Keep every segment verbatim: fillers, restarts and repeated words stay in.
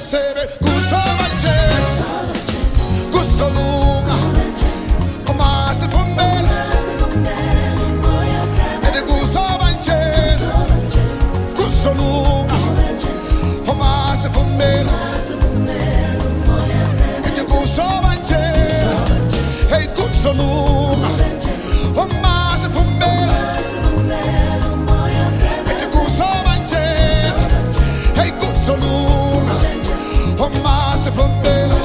sebe kusabanje kusolunga uma sifumbela ede kusabanje kusolunga uma sifumbela ede kusabanje hey kusolunga uma sifumbela ede kusabanje hey kusolunga uma sifumbela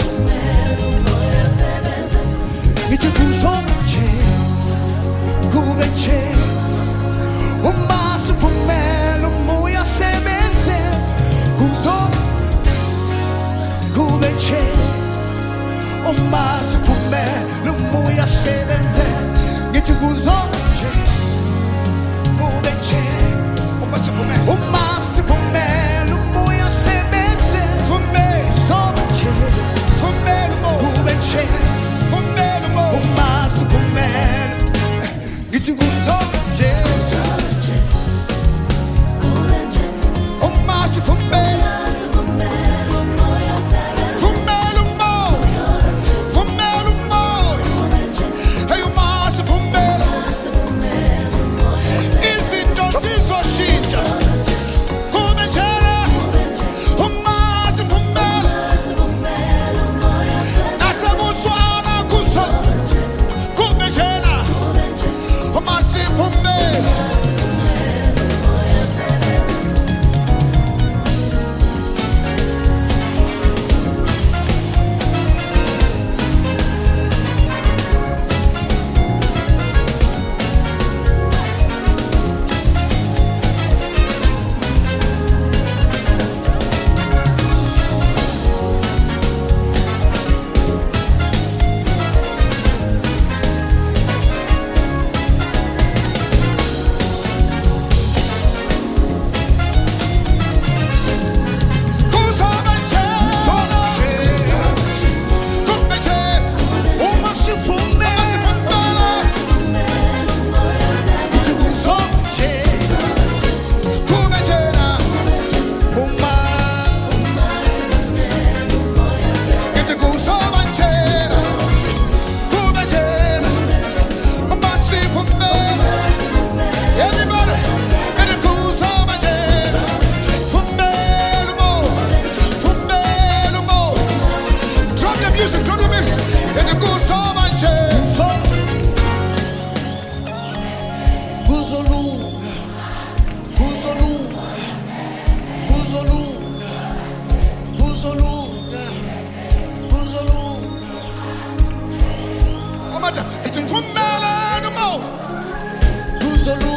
ede kusabanje kubenche uma sifumbela moya sebenze kuzo kubenche uma sifumbela moya sebenze ede kusabanje kubenche uma sifumbela uma sifumbela moya sebenze fumbe sobanje fumbe kubenche fumbe uma sifumbela ede kusabanje uma sifumbela fumbela umoya fumbela umoya hey uma sifumbela izinto zizoshintsha kubenjela uma sifumbela nasebutswana kuso kubenjela uma sifumbela It's from Melanie Mo.